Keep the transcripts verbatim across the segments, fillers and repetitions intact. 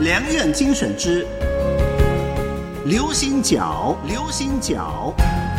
良苑精选之流行角，流行角。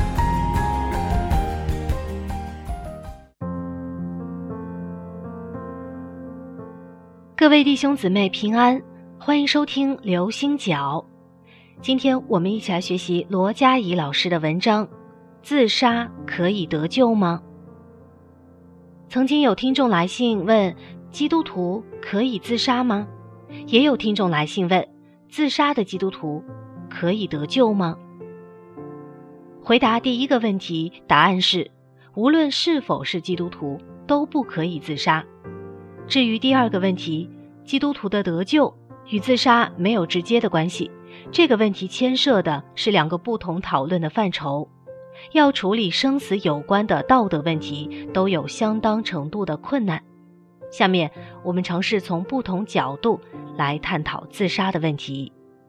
各位弟兄姊妹平安，欢迎收听流星角。今天我们一起来学习罗嘉怡老师的文章，自杀可以得救吗？曾经有听众来信问，基督徒可以自杀吗？也有听众来信问，自杀的基督徒可以得救吗？回答第一个问题，答案是无论是否是基督徒都不可以自杀。至于第二个问题，基督徒的得救与自杀没有直接的关系，这个问题牵涉的是两个不同讨论的范畴，要处理生死有关的道德问题都有相当程度的困难。下面我们尝试从不同角度来探讨自杀的问题。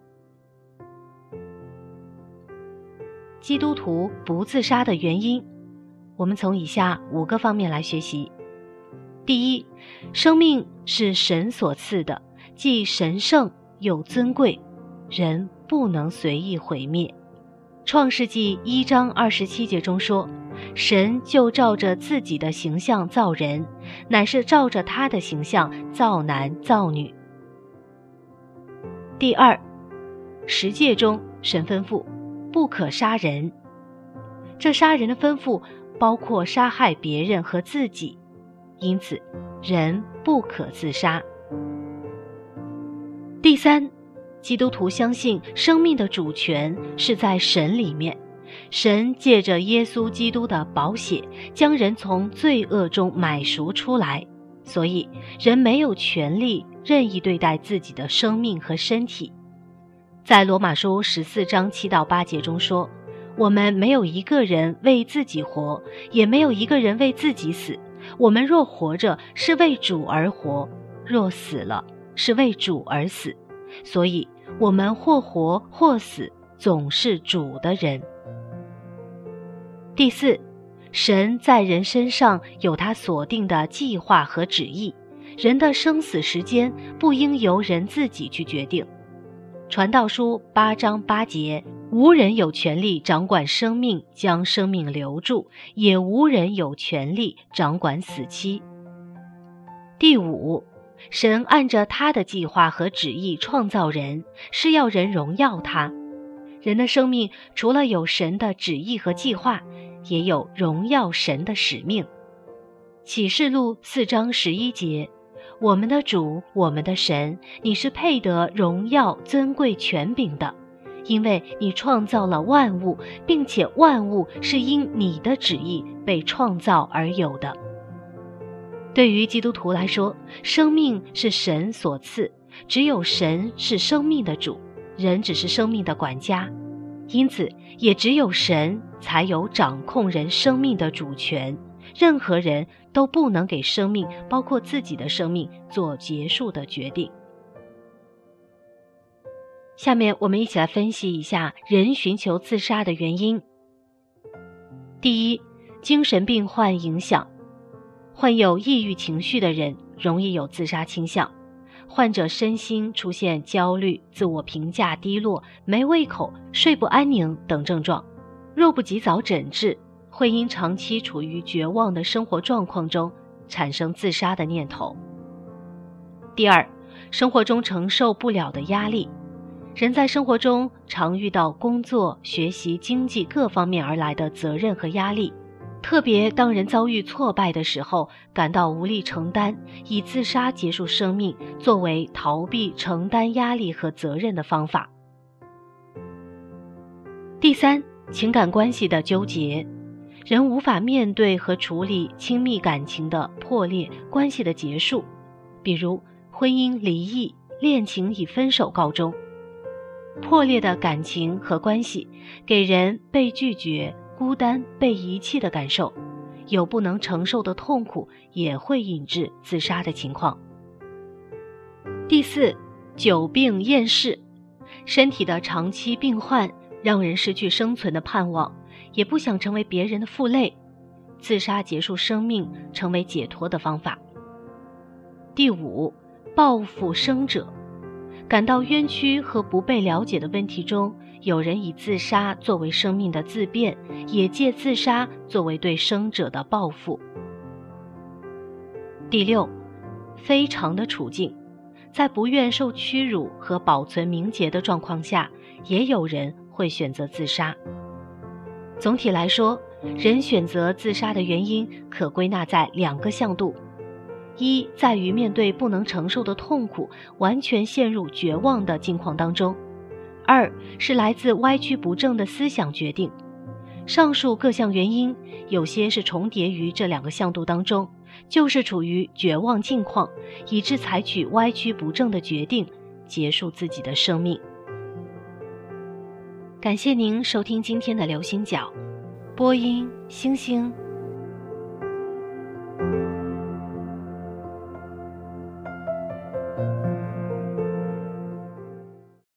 基督徒不自杀的原因，我们从以下五个方面来学习。第一，生命是神所赐的，既神圣又尊贵，人不能随意毁灭。创世纪一章二十七节中说，神就照着自己的形象造人，乃是照着他的形象造男造女。第二，十诫中神吩咐不可杀人，这杀人的吩咐包括杀害别人和自己，因此人不可自杀。第三，基督徒相信生命的主权是在神里面，神借着耶稣基督的宝血将人从罪恶中买赎出来，所以人没有权利任意对待自己的生命和身体。在罗马书十四章七到八节中说，我们没有一个人为自己活，也没有一个人为自己死，我们若活着是为主而活，若死了是为主而死，所以我们或活或死，总是主的人。第四，神在人身上有他所定的计划和旨意，人的生死时间不应由人自己去决定。传道书八章八节，无人有权利掌管生命，将生命留住，也无人有权利掌管死期。第五，神按着他的计划和旨意创造人，是要人荣耀他。人的生命除了有神的旨意和计划，也有荣耀神的使命。启示录四章十一节，我们的主，我们的神，你是配得荣耀、尊贵、权柄的，因为你创造了万物，并且万物是因你的旨意被创造而有的。对于基督徒来说，生命是神所赐，只有神是生命的主，人只是生命的管家，因此也只有神才有掌控人生命的主权，任何人都不能给生命，包括自己的生命，做结束的决定。下面我们一起来分析一下人寻求自杀的原因。第一，精神病患影响。患有抑郁情绪的人容易有自杀倾向，患者身心出现焦虑、自我评价低落、没胃口、睡不安宁等症状，若不及早诊治，会因长期处于绝望的生活状况中产生自杀的念头。第二，生活中承受不了的压力。人在生活中常遇到工作、学习、经济各方面而来的责任和压力，特别当人遭遇挫败的时候，感到无力承担，以自杀结束生命作为逃避承担压力和责任的方法。第三，情感关系的纠结。人无法面对和处理亲密感情的破裂、关系的结束，比如婚姻离异、恋情以分手告终。破裂的感情和关系给人被拒绝、孤单、被遗弃的感受，有不能承受的痛苦，也会引致自杀的情况。第四，久病厌世。身体的长期病患让人失去生存的盼望，也不想成为别人的负累，自杀结束生命成为解脱的方法。第五，报复生者。 感到冤屈和不被了解的问题中，有人以自杀作为生命的自辩，也借自杀作为对生者的报复。第六，非常的处境，在不愿受屈辱和保存名节的状况下，也有人会选择自杀。总体来说，人选择自杀的原因可归纳在两个向度：一，在于面对不能承受的痛苦，完全陷入绝望的境况当中；二，是来自歪曲不正的思想决定。上述各项原因，有些是重叠于这两个向度当中，就是处于绝望境况，以致采取歪曲不正的决定，结束自己的生命。感谢您收听今天的流星角，播音星星。